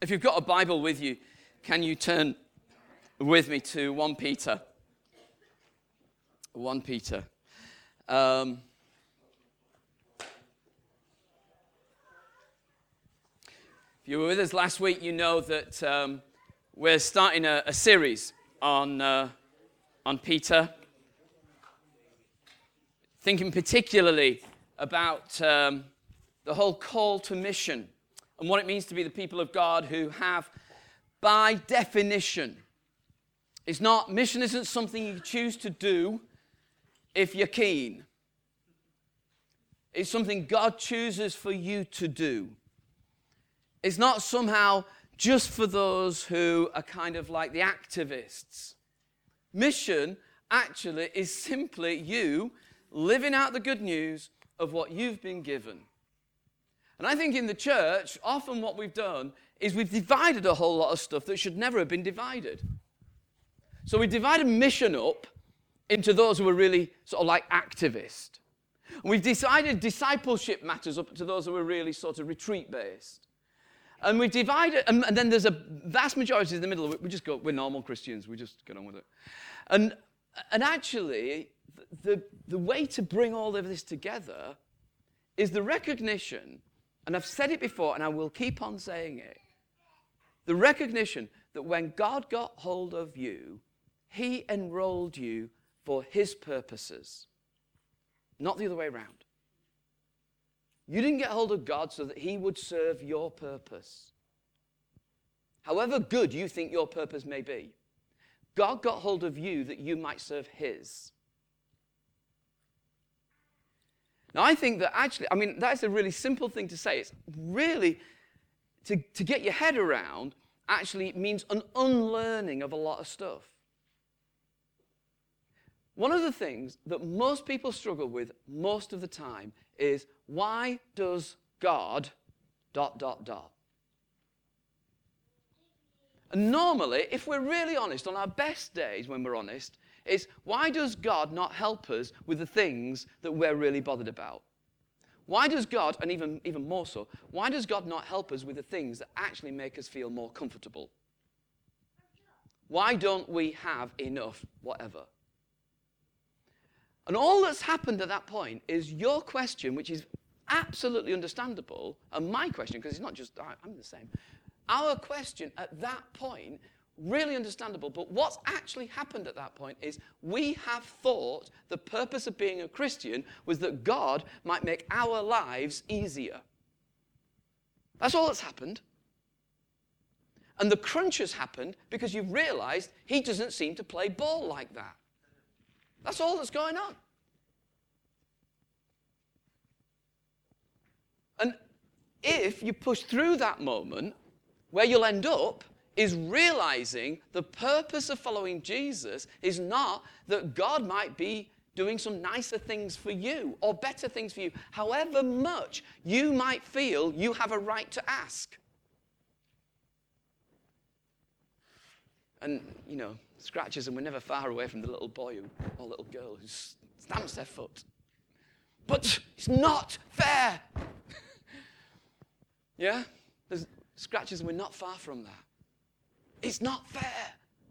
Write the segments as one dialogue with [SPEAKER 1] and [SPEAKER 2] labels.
[SPEAKER 1] If you've got a Bible with you, can you turn with me to 1 Peter? 1 Peter. If you were with us last week, you know that we're starting a series on Peter, thinking particularly about the whole call to mission and what it means to be the people of God who have, by definition, mission isn't something you choose to do if you're keen. It's something God chooses for you to do. It's not somehow just for those who are kind of like the activists. Mission actually is simply you living out the good news of what you've been given. And I think in the church, often what we've done is we've divided a whole lot of stuff that should never have been divided. So we divided mission up into those who are really sort of like activist. And we've decided discipleship matters up to those who are really sort of retreat-based. And we've divided, and then there's a vast majority in the middle. We're normal Christians. We just get on with it. And actually, the way to bring all of this together is the recognition, and I've said it before, and I will keep on saying it, the recognition that when God got hold of you, he enrolled you for his purposes, not the other way around. You didn't get hold of God so that he would serve your purpose. However good you think your purpose may be, God got hold of you that you might serve his. Now, I think that actually, that's a really simple thing to say. It's really, to get your head around, actually it means an unlearning of a lot of stuff. One of the things that most people struggle with most of the time is, why does God ... And normally, if we're really honest, on our best days when we're honest, it's why does God not help us with the things that we're really bothered about? Why does God, and even more so, why does God not help us with the things that actually make us feel more comfortable? Why don't we have enough whatever? And all that's happened at that point is your question, which is absolutely understandable, and my question, because it's not just, I'm the same, our question at that point, really understandable, but what's actually happened at that point is we have thought the purpose of being a Christian was that God might make our lives easier. That's all that's happened. And the crunch has happened because you've realized he doesn't seem to play ball like that. That's all that's going on. And if you push through that moment, where you'll end up is realizing the purpose of following Jesus is not that God might be doing some nicer things for you or better things for you, however much you might feel you have a right to ask. And, scratches, and we're never far away from the little boy or little girl who stamps their foot. But it's not fair. Yeah? There's scratches, and we're not far from that. It's not fair.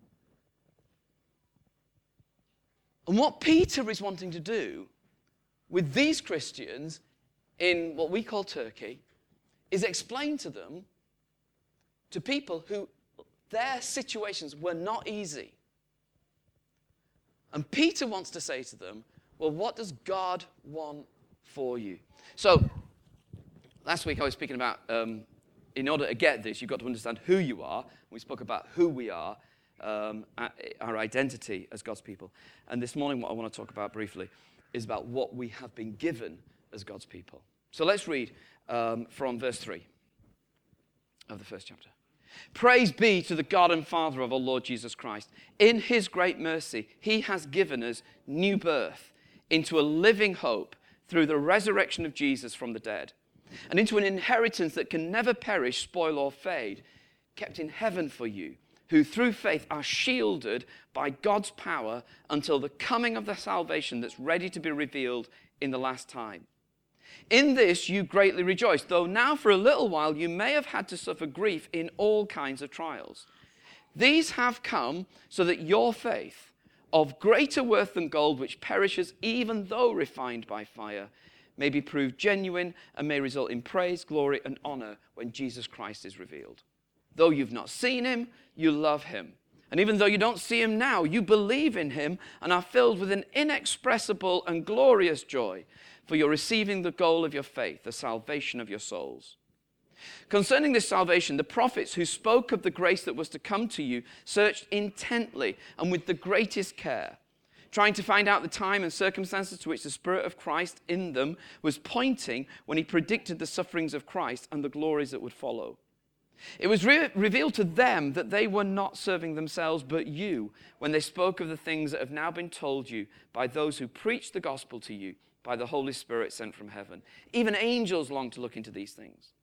[SPEAKER 1] And what Peter is wanting to do with these Christians in what we call Turkey is explain to them, to people who their situations were not easy. And Peter wants to say to them, well, what does God want for you? So, last week I was speaking about, in order to get this, you've got to understand who you are. We spoke about who we are, our identity as God's people. And this morning what I want to talk about briefly is about what we have been given as God's people. So let's read from verse 3 of the first chapter. Praise be to the God and Father of our Lord Jesus Christ. In his great mercy, he has given us new birth into a living hope through the resurrection of Jesus from the dead, and into an inheritance that can never perish, spoil, or fade, kept in heaven for you, who through faith are shielded by God's power until the coming of the salvation that's ready to be revealed in the last time. In this you greatly rejoice, though now for a little while you may have had to suffer grief in all kinds of trials. These have come so that your faith, of greater worth than gold, which perishes even though refined by fire, may be proved genuine and may result in praise, glory, and honor when Jesus Christ is revealed. Though you've not seen him, you love him. And even though you don't see him now, you believe in him and are filled with an inexpressible and glorious joy, for you're receiving the goal of your faith, the salvation of your souls. Concerning this salvation, the prophets who spoke of the grace that was to come to you searched intently and with the greatest care, trying to find out the time and circumstances to which the Spirit of Christ in them was pointing when he predicted the sufferings of Christ and the glories that would follow. It was revealed to them that they were not serving themselves but you when they spoke of the things that have now been told you by those who preached the gospel to you by the Holy Spirit sent from heaven. Even angels long to look into these things.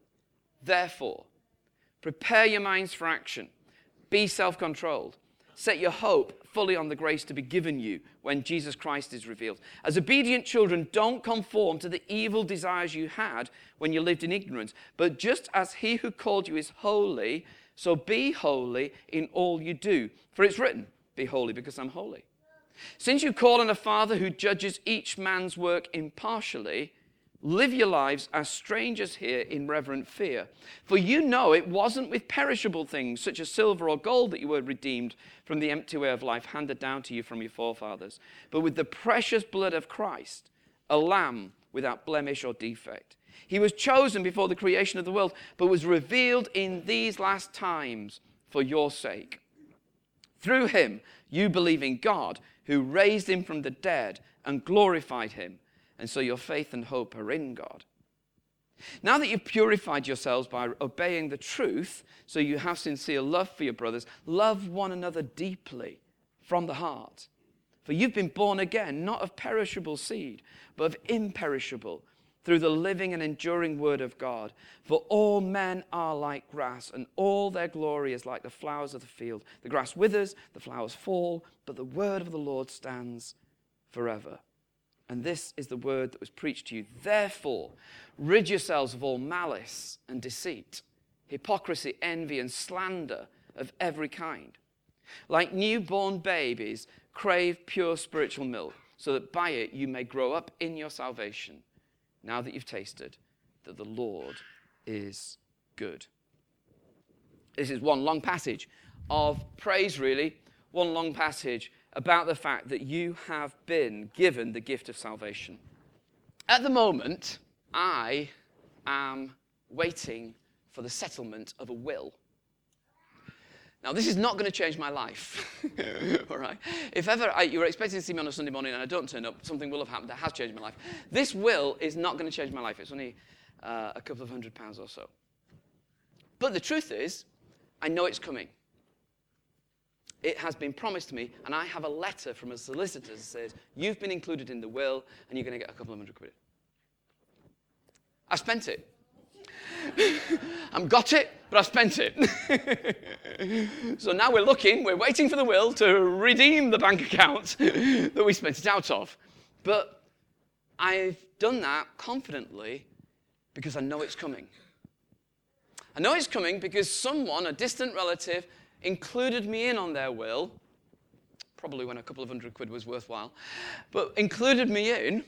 [SPEAKER 1] Therefore, prepare your minds for action. Be self-controlled. Set your hope fully on the grace to be given you when Jesus Christ is revealed. As obedient children, don't conform to the evil desires you had when you lived in ignorance. But just as he who called you is holy, so be holy in all you do. For it's written, be holy because I'm holy. Since you call on a Father who judges each man's work impartially, live your lives as strangers here in reverent fear. For you know it wasn't with perishable things such as silver or gold that you were redeemed from the empty way of life handed down to you from your forefathers, but with the precious blood of Christ, a lamb without blemish or defect. He was chosen before the creation of the world, but was revealed in these last times for your sake. Through him, you believe in God, who raised him from the dead and glorified him. And so your faith and hope are in God. Now that you've purified yourselves by obeying the truth, so you have sincere love for your brothers, love one another deeply from the heart. For you've been born again, not of perishable seed, but of imperishable, through the living and enduring word of God. For all men are like grass, and all their glory is like the flowers of the field. The grass withers, the flowers fall, but the word of the Lord stands forever. And this is the word that was preached to you. Therefore, rid yourselves of all malice and deceit, hypocrisy, envy, and slander of every kind. Like newborn babies, crave pure spiritual milk, so that by it you may grow up in your salvation, now that you've tasted that the Lord is good. This is one long passage of praise, really, one long passage about the fact that you have been given the gift of salvation. At the moment, I am waiting for the settlement of a will. Now, this is not going to change my life, all right? If ever you were expecting to see me on a Sunday morning and I don't turn up, something will have happened that has changed my life. This will is not going to change my life. It's only a couple of £100 or so. But the truth is, I know it's coming. It has been promised to me, and I have a letter from a solicitor that says, you've been included in the will, and you're going to get a couple of £100. I spent it. I've got it, but I've spent it. So now we're waiting for the will to redeem the bank account that we spent it out of. But I've done that confidently because I know it's coming. I know it's coming because someone, a distant relative, included me in on their will, probably when a couple of £100 was worthwhile, but included me in,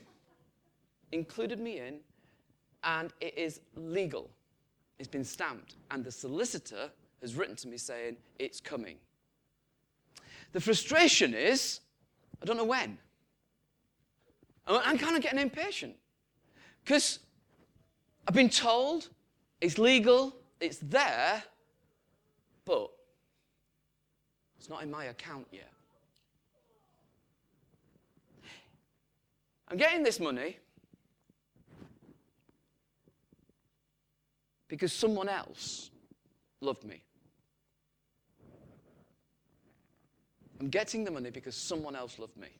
[SPEAKER 1] and it is legal. It's been stamped, and the solicitor has written to me saying, it's coming. The frustration is, I don't know when. I'm kind of getting impatient, because I've been told it's legal, it's there, but it's not in my account yet. I'm getting this money because someone else loved me. I'm getting the money because someone else loved me.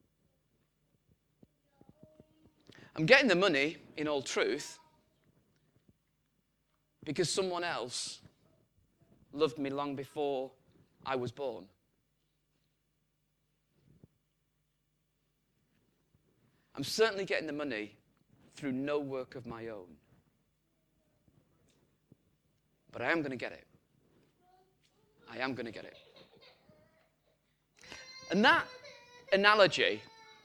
[SPEAKER 1] I'm getting the money, in all truth, because someone else loved me long before I was born. I'm certainly getting the money through no work of my own. But I am going to get it. I am going to get it. And that analogy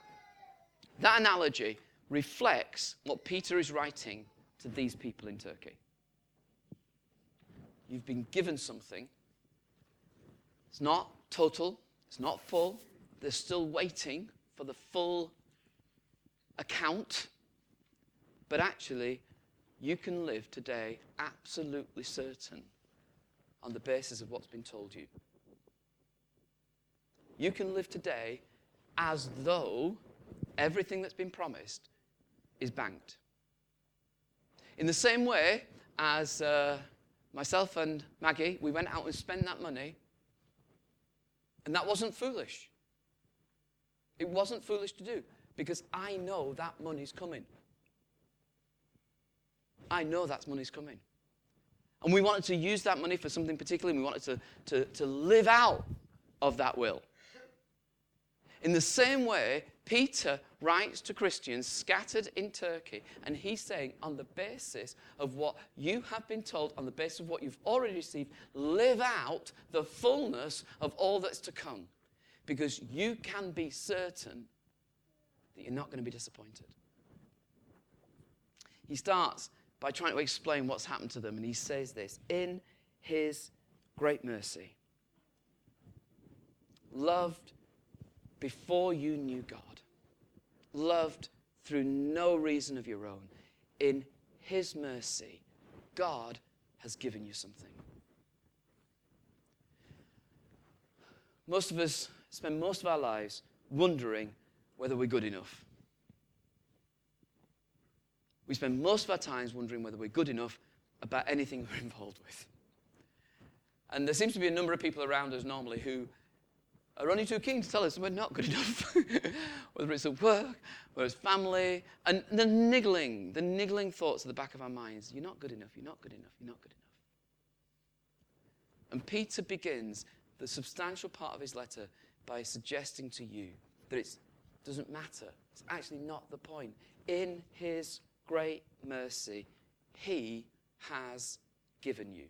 [SPEAKER 1] reflects what Peter is writing to these people in Turkey. You've been given something. It's not total. It's not full. They're still waiting for the full account. But actually, you can live today absolutely certain on the basis of what's been told you. You can live today as though everything that's been promised is banked. In the same way as myself and Maggie, we went out and spent that money, and that wasn't foolish. It wasn't foolish to do, because I know that money's coming. I know that money's coming. And we wanted to use that money for something particular, and we wanted to live out of that will. In the same way, Peter writes to Christians scattered in Turkey, and he's saying, on the basis of what you have been told, on the basis of what you've already received, live out the fullness of all that's to come, because you can be certain that you're not going to be disappointed. He starts by trying to explain what's happened to them, and he says this: in his great mercy, loved before you knew God, loved through no reason of your own, in his mercy, God has given you something. Most of us spend most of our lives wondering whether we're good enough. We spend most of our times wondering whether we're good enough about anything we're involved with. And there seems to be a number of people around us normally who are only too keen to tell us we're not good enough. Whether it's at work, whether it's family, and the niggling thoughts at the back of our minds. You're not good enough, you're not good enough, you're not good enough. And Peter begins the substantial part of his letter by suggesting to you that it doesn't matter. It's actually not the point. In his great mercy, he has given you.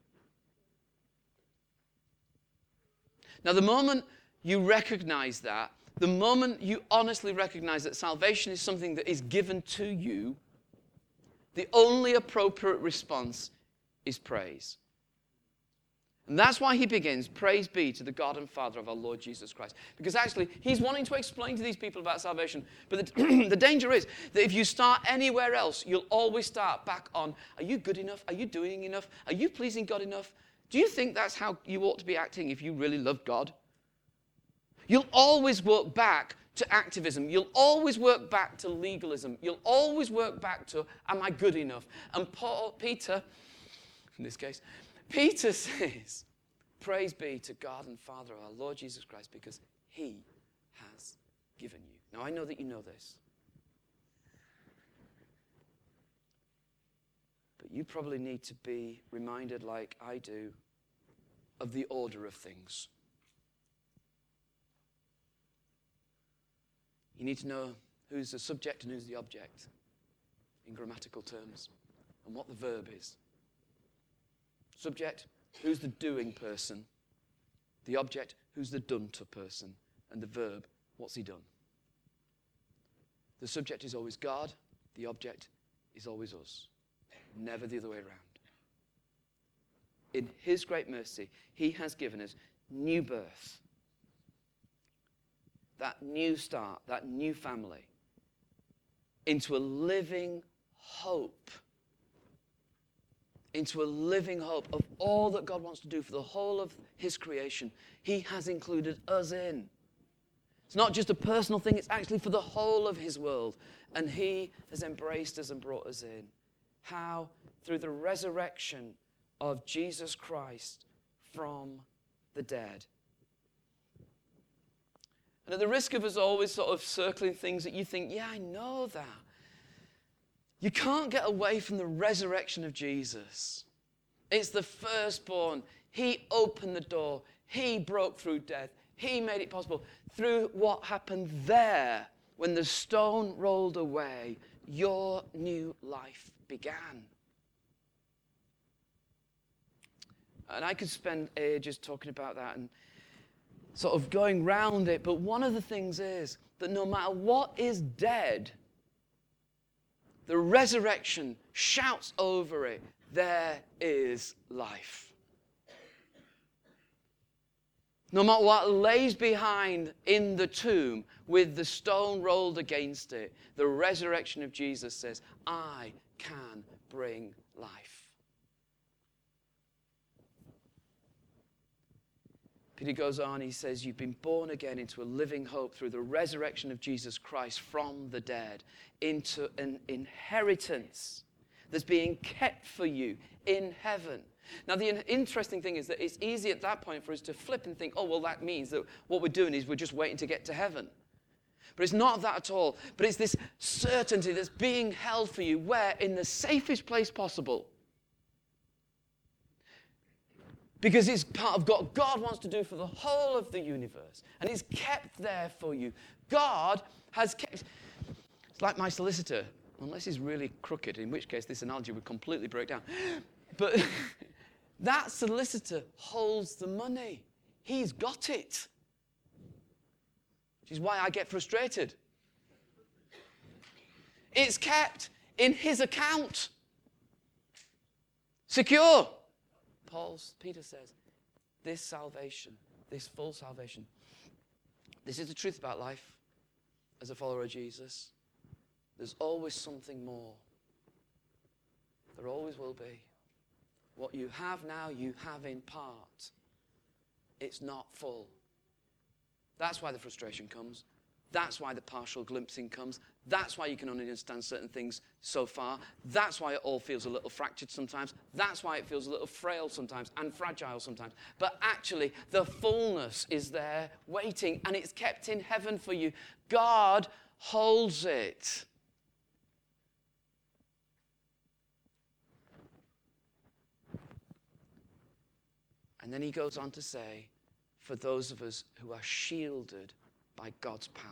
[SPEAKER 1] Now, the moment you recognize that, the moment you honestly recognize that salvation is something that is given to you, the only appropriate response is praise. And that's why he begins, praise be to the God and Father of our Lord Jesus Christ. Because actually, he's wanting to explain to these people about salvation. But the danger is that if you start anywhere else, you'll always start back on, are you good enough? Are you doing enough? Are you pleasing God enough? Do you think that's how you ought to be acting if you really love God? You'll always work back to activism. You'll always work back to legalism. You'll always work back to, am I good enough? And Peter, in this case, Peter says, praise be to God and Father of our Lord Jesus Christ, because he has given you. Now, I know that you know this. But you probably need to be reminded, like I do, of the order of things. You need to know who's the subject and who's the object in grammatical terms, and what the verb is. Subject, who's the doing person. The object, who's the done-to person. And the verb, what's he done. The subject is always God. The object is always us. Never the other way around. In his great mercy, he has given us new birth. That new start, that new family, into a living hope. Into a living hope of all that God wants to do for the whole of his creation. He has included us in. It's not just a personal thing, it's actually for the whole of his world. And he has embraced us and brought us in. How? Through the resurrection of Jesus Christ from the dead. And at the risk of us always sort of circling things that you think, yeah, I know that. You can't get away from the resurrection of Jesus. It's the firstborn. He opened the door. He broke through death. He made it possible. Through what happened there, when the stone rolled away, your new life began. And I could spend ages talking about that and sort of going round it, but one of the things is that no matter what is dead, the resurrection shouts over it, there is life. No matter what lays behind in the tomb with the stone rolled against it, the resurrection of Jesus says, I can bring life. Peter goes on, he says, you've been born again into a living hope through the resurrection of Jesus Christ from the dead, into an inheritance that's being kept for you in heaven. Now, the interesting thing is that it's easy at that point for us to flip and think, oh, well, that means that what we're doing is we're just waiting to get to heaven. But it's not that at all. But it's this certainty that's being held for you where? In the safest place possible. Because it's part of what God wants to do for the whole of the universe. And it's kept there for you. God has kept... It's like my solicitor. Unless he's really crooked, in which case this analogy would completely break down. But that solicitor holds the money. He's got it. Which is why I get frustrated. It's kept in his account. Secure. Peter says, this salvation, this full salvation, this is the truth about life as a follower of Jesus. There's always something more. There always will be. What you have now, you have in part. It's not full. That's why the frustration comes. That's why the partial glimpsing comes. That's why you can only understand certain things so far. That's why it all feels a little fractured sometimes. That's why it feels a little frail sometimes and fragile sometimes. But actually, the fullness is there waiting, and it's kept in heaven for you. God holds it. And then he goes on to say, for those of us who are shielded by God's power.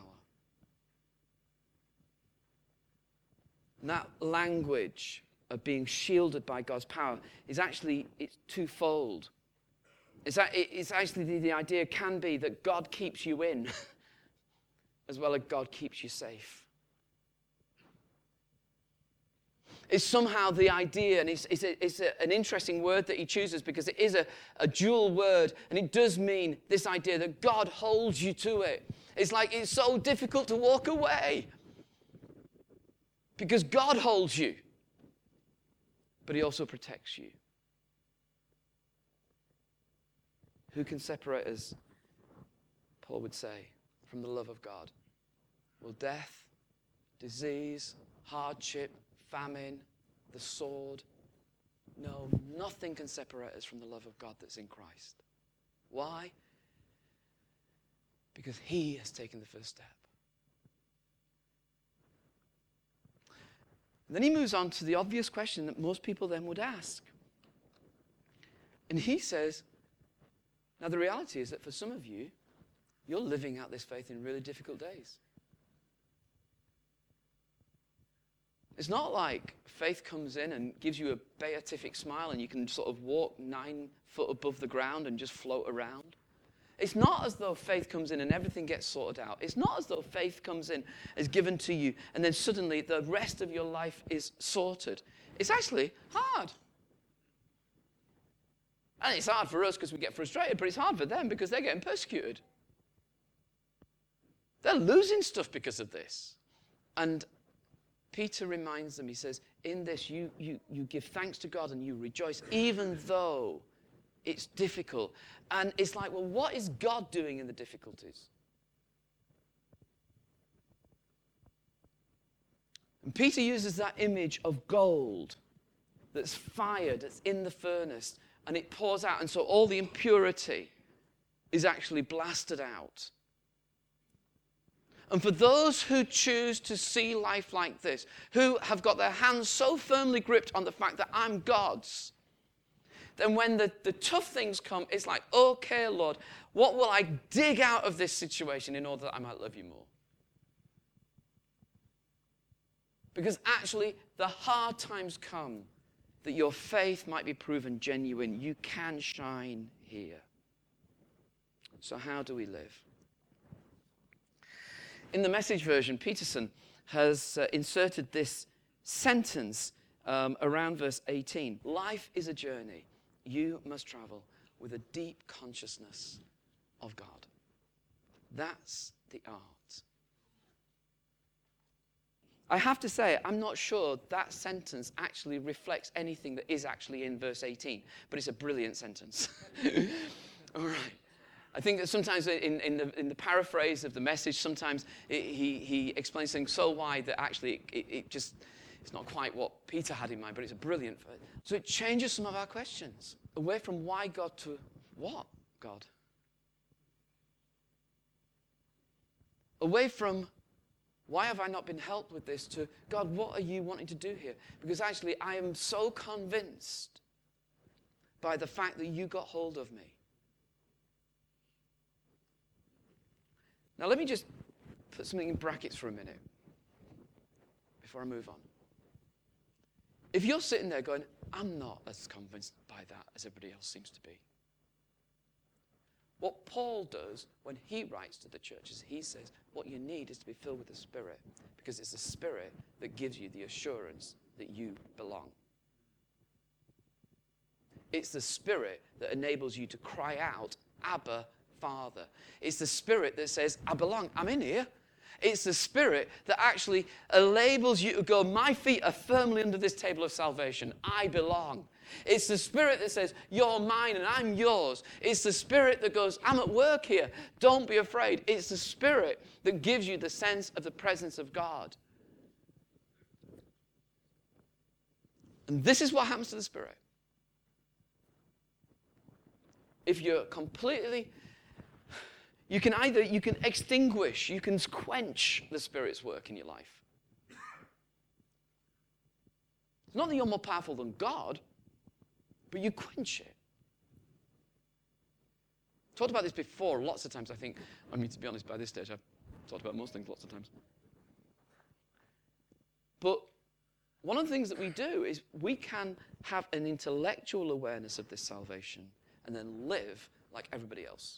[SPEAKER 1] And that language of being shielded by God's power is actually, it's twofold. It's actually the idea can be that God keeps you in as well as God keeps you safe. It's somehow the idea, and it's an interesting word that he chooses because it is a dual word, and it does mean this idea that God holds you to it. It's like it's so difficult to walk away because God holds you, but he also protects you. Who can separate us, Paul would say, from the love of God? Will death, disease, hardship, famine, the sword? No, nothing can separate us from the love of God that's in Christ. Why? Because he has taken the first step. And then he moves on to the obvious question that most people then would ask. And he says, now the reality is that for some of you, you're living out this faith in really difficult days. It's not like faith comes in and gives you a beatific smile and you can sort of walk 9 foot above the ground and just float around. It's not as though faith comes in and everything gets sorted out. It's not as though faith comes in, is given to you, and then suddenly the rest of your life is sorted. It's actually hard. And it's hard for us because we get frustrated, but it's hard for them because they're getting persecuted. They're losing stuff because of this. And Peter reminds them, he says, in this you give thanks to God and you rejoice, even though it's difficult. And it's like, well, what is God doing in the difficulties? And Peter uses that image of gold that's fired, that's in the furnace, and it pours out. And so all the impurity is actually blasted out. And for those who choose to see life like this, who have got their hands so firmly gripped on the fact that I'm God's, then when the tough things come, it's like, okay, Lord, what will I dig out of this situation in order that I might love you more? Because actually, the hard times come that your faith might be proven genuine. You can shine here. So how do we live? In the Message version, Peterson has inserted this sentence around verse 18. Life is a journey. You must travel with a deep consciousness of God. That's the art. I have to say, I'm not sure that sentence actually reflects anything that is actually in verse 18, but it's a brilliant sentence. All right. I think that sometimes in the paraphrase of the Message, sometimes he explains things so wide that actually it's not quite what Peter had in mind, but it's a brilliant. So it changes some of our questions away from why God to what God. Away from why have I not been helped with this to God, what are you wanting to do here? Because actually I am so convinced by the fact that you got hold of me. Now let me just put something in brackets for a minute before I move on. If you're sitting there going, I'm not as convinced by that as everybody else seems to be. What Paul does when he writes to the churches, he says, what you need is to be filled with the Spirit, because it's the Spirit that gives you the assurance that you belong. It's the Spirit that enables you to cry out, Abba, Father. It's the Spirit that says, I belong, I'm in here. It's the Spirit that actually enables you to go, my feet are firmly under this table of salvation. I belong. It's the Spirit that says, you're mine and I'm yours. It's the Spirit that goes, I'm at work here. Don't be afraid. It's the Spirit that gives you the sense of the presence of God. And this is what happens to the Spirit. If you're completely... You can extinguish, you can quench the Spirit's work in your life. It's not that you're more powerful than God, but you quench it. I've talked about this before lots of times, I think. I mean, to be honest, by this stage, I've talked about most things lots of times. But one of the things that we do is we can have an intellectual awareness of this salvation and then live like everybody else.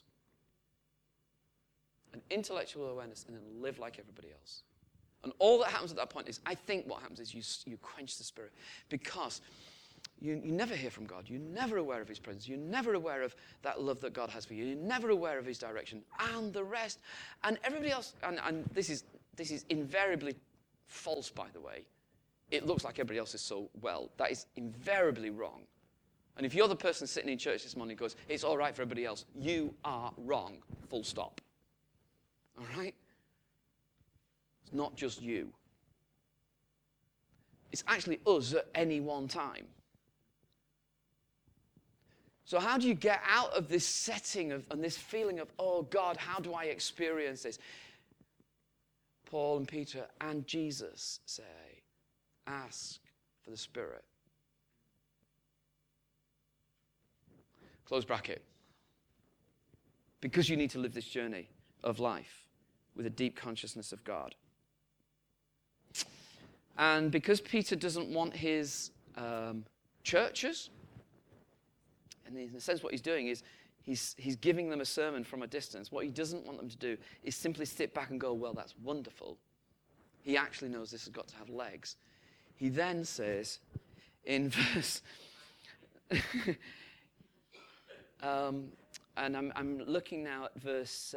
[SPEAKER 1] An intellectual awareness and then live like everybody else. And all that happens at that point is, I think what happens is you quench the Spirit, because you never hear from God. You're never aware of his presence. You're never aware of that love that God has for you. You're never aware of his direction and the rest. And everybody else, and this is invariably false, by the way. It looks like everybody else is so well. That is invariably wrong. And if you're the person sitting in church this morning who goes, it's all right for everybody else, you are wrong, full stop. All right? It's not just you. It's actually us at any one time. So how do you get out of this setting and this feeling of, oh God, how do I experience this? Paul and Peter and Jesus say, ask for the Spirit. Close bracket. Because you need to live this journey of life with a deep consciousness of God. And because Peter doesn't want his churches, and in a sense what he's doing is he's giving them a sermon from a distance. What he doesn't want them to do is simply sit back and go, well, that's wonderful. He actually knows this has got to have legs. He then says in verse... and I'm looking now at verse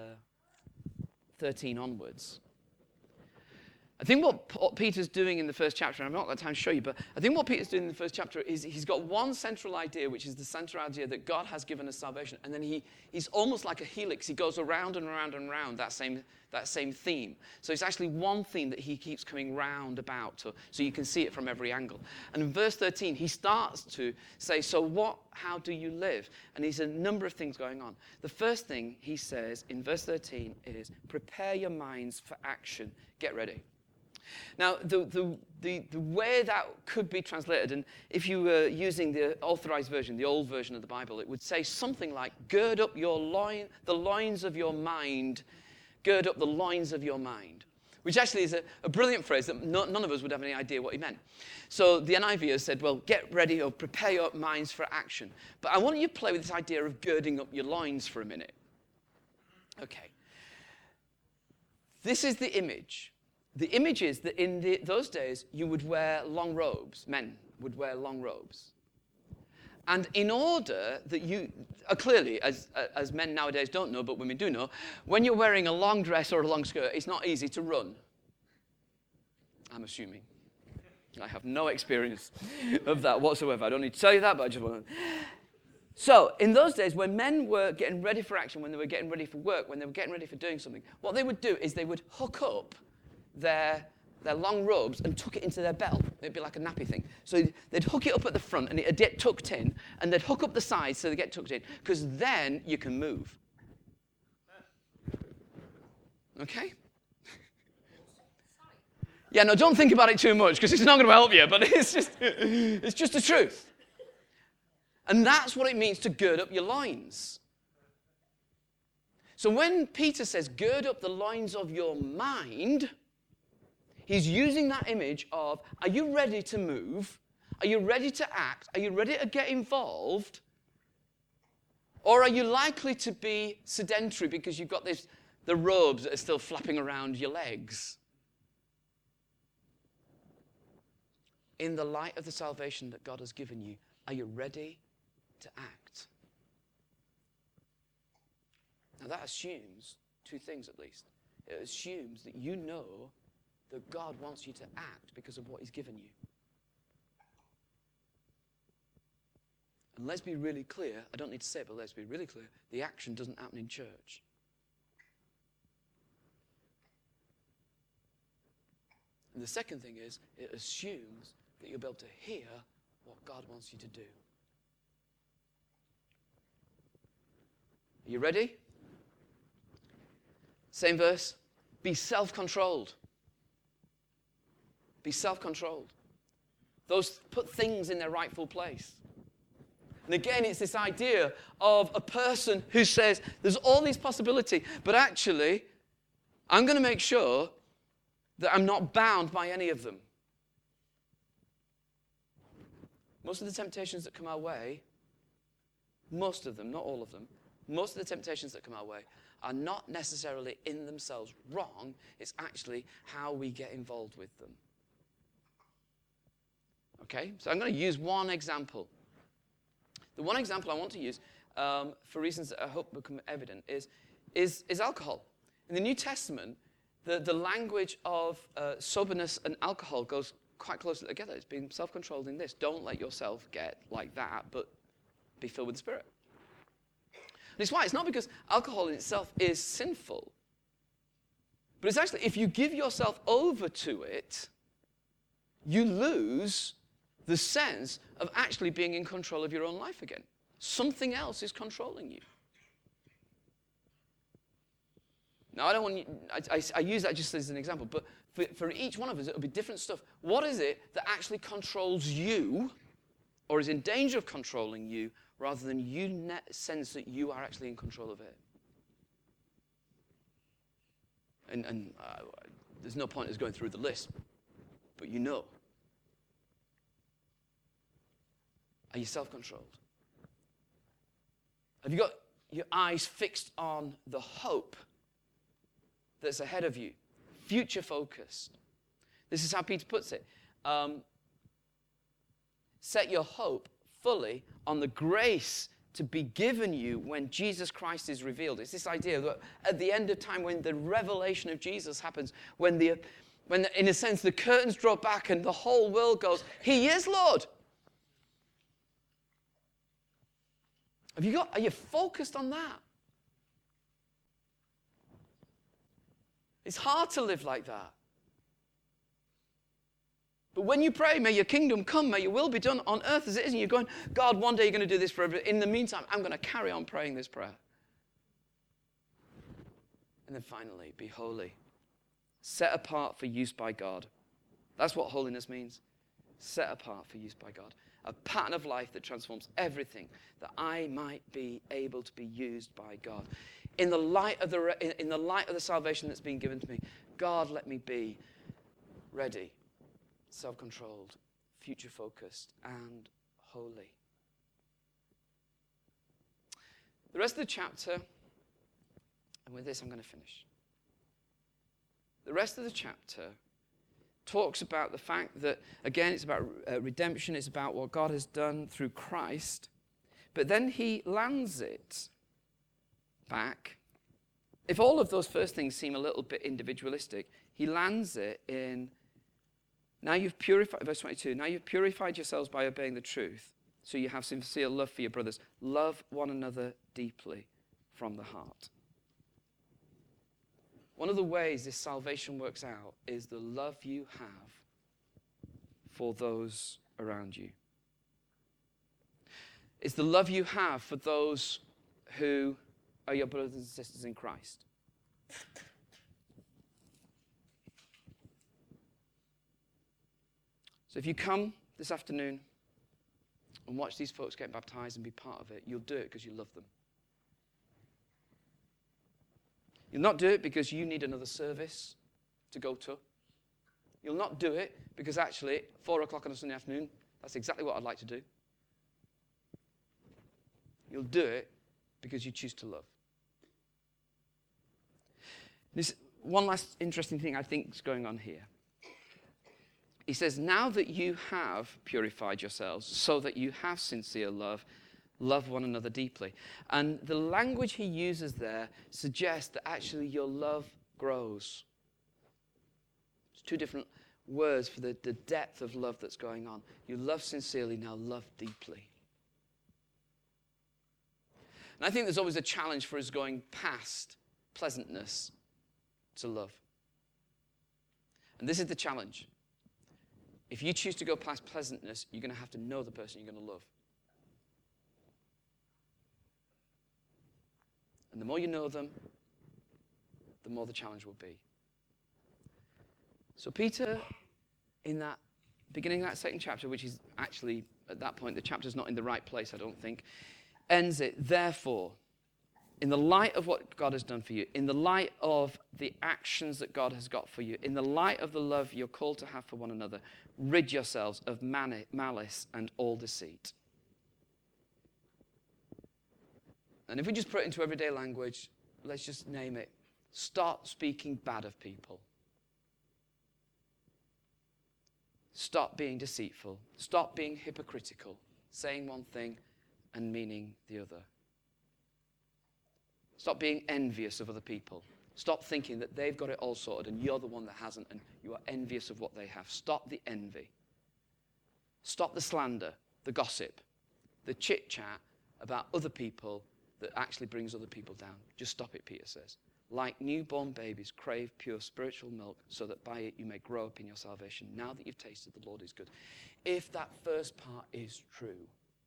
[SPEAKER 1] 13 onwards. I think what Peter's doing in the first chapter, and I've not got time to show you, but I think what Peter's doing in the first chapter is he's got one central idea, which is the central idea that God has given us salvation. And then he's almost like a helix. He goes around and around and around that same theme. So it's actually one theme that he keeps coming round about, so you can see it from every angle. And in verse 13, he starts to say, so how do you live? And there's a number of things going on. The first thing he says in verse 13 is, prepare your minds for action. Get ready. Now, the way that could be translated, and if you were using the authorized version, the old version of the Bible, it would say something like, gird up the loins of your mind, gird up the loins of your mind. which actually is a brilliant phrase that none of us would have any idea what he meant. So the NIV has said, well, get ready or prepare your minds for action. But I want you to play with this idea of girding up your loins for a minute. Okay. This is the image. The image is that in those days, you would wear long robes. Men would wear long robes. And in order that you, clearly, as men nowadays don't know, but women do know, when you're wearing a long dress or a long skirt, it's not easy to run. I'm assuming. I have no experience of that whatsoever. I don't need to tell you that, but I just want to. So, in those days, when men were getting ready for action, when they were getting ready for work, when they were getting ready for doing something, what they would do is they would hook up their long robes and tuck it into their belt. It'd be like a nappy thing. So they'd hook it up at the front and it'd get tucked in, and they'd hook up the sides so they get tucked in, because then you can move. Okay? Yeah, no, don't think about it too much, because it's not going to help you, but it's just the truth. And that's what it means to gird up your loins. So when Peter says, gird up the loins of your mind, he's using that image of, are you ready to move? Are you ready to act? Are you ready to get involved? Or are you likely to be sedentary because you've got the robes that are still flapping around your legs? In the light of the salvation that God has given you, are you ready to act? Now that assumes two things at least. It assumes that you know that God wants you to act because of what he's given you. And let's be really clear, I don't need to say it, but let's be really clear, the action doesn't happen in church. And the second thing is, it assumes that you'll be able to hear what God wants you to do. Are you ready? Same verse. Be self-controlled. Be self-controlled. Put things in their rightful place. And again, it's this idea of a person who says, there's all these possibilities, but actually, I'm going to make sure that I'm not bound by any of them. Most of the temptations that come our way, most of them, not all of them, most of the temptations that come our way are not necessarily in themselves wrong. It's actually how we get involved with them. Okay, so I'm going to use one example. The one example I want to use, for reasons that I hope become evident, is alcohol. In the New Testament, the language of soberness and alcohol goes quite closely together. It's being self-controlled in this. Don't let yourself get like that, but be filled with the Spirit. And it's why. It's not because alcohol in itself is sinful, but it's actually, if you give yourself over to it, you lose the sense of actually being in control of your own life again. Something else is controlling you. Now, I don't want you, I use that just as an example, but for each one of us, it'll be different stuff. What is it that actually controls you, or is in danger of controlling you, rather than you sense that you are actually in control of it? And there's no point in us going through the list, but you know. Are you self-controlled? Have you got your eyes fixed on the hope that's ahead of you? Future-focused. This is how Peter puts it. Set your hope fully on the grace to be given you when Jesus Christ is revealed. It's this idea that at the end of time, when the revelation of Jesus happens, when in a sense the curtains draw back and the whole world goes, He is Lord. Are you focused on that? It's hard to live like that. But when you pray, may your kingdom come, may your will be done on earth as it is, and you're going, God, one day you're going to do this for everyone. In the meantime, I'm going to carry on praying this prayer. And then finally, be holy. Set apart for use by God. That's what holiness means. Set apart for use by God. a pattern of life that transforms everything, that I might be able to be used by God. In the light of the salvation that's been given to me, God, let me be ready, self-controlled, future-focused, and holy. The rest of the chapter, and with this I'm going to finish. The rest of the chapter talks about the fact that, again, it's about redemption, it's about what God has done through Christ, but then he lands it back. If all of those first things seem a little bit individualistic, he lands it in, now you've purified, verse 22, now you've purified yourselves by obeying the truth, so you have sincere love for your brothers. Love one another deeply from the heart. One of the ways this salvation works out is the love you have for those around you. It's the love you have for those who are your brothers and sisters in Christ. So if you come this afternoon and watch these folks get baptized and be part of it, you'll do it because you love them. You'll not do it because you need another service to go to. You'll not do it because actually, 4 o'clock on a Sunday afternoon, that's exactly what I'd like to do. You'll do it because you choose to love. This one last interesting thing I think is going on here. He says, now that you have purified yourselves so that you have sincere love, love one another deeply. And the language he uses there suggests that actually your love grows. It's two different words for the depth of love that's going on. You love sincerely, now love deeply. And I think there's always a challenge for us going past pleasantness to love. And this is the challenge. If you choose to go past pleasantness, you're going to have to know the person you're going to love. And the more you know them, the more the challenge will be. So Peter, in that beginning of that second chapter, which is actually, at that point, the chapter's not in the right place, I don't think, ends it, therefore, in the light of what God has done for you, in the light of the actions that God has got for you, in the light of the love you're called to have for one another, rid yourselves of malice and all deceit. And if we just put it into everyday language, let's just name it. Stop speaking bad of people. Stop being deceitful. Stop being hypocritical, saying one thing and meaning the other. Stop being envious of other people. Stop thinking that they've got it all sorted and you're the one that hasn't and you are envious of what they have. Stop the envy. Stop the slander, the gossip, the chit-chat about other people that actually brings other people down. Just stop it, Peter says. Like newborn babies, crave pure spiritual milk so that by it you may grow up in your salvation. Now that you've tasted the Lord is good. If that first part is true,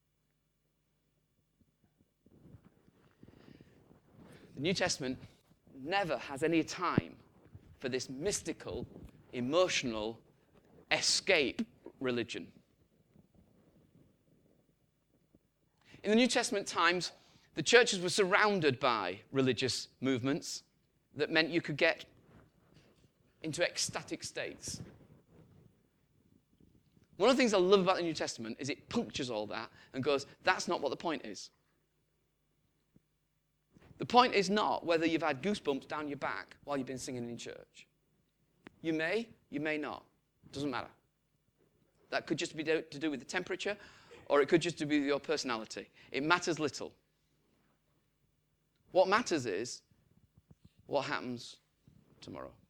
[SPEAKER 1] the New Testament never has any time for this mystical, emotional escape religion. In the New Testament times, the churches were surrounded by religious movements that meant you could get into ecstatic states. One of the things I love about the New Testament is it punctures all that and goes, that's not what the point is. The point is not whether you've had goosebumps down your back while you've been singing in church. You may not. Doesn't matter. That could just be to do with the temperature, or it could just be with your personality. It matters little. What matters is what happens tomorrow.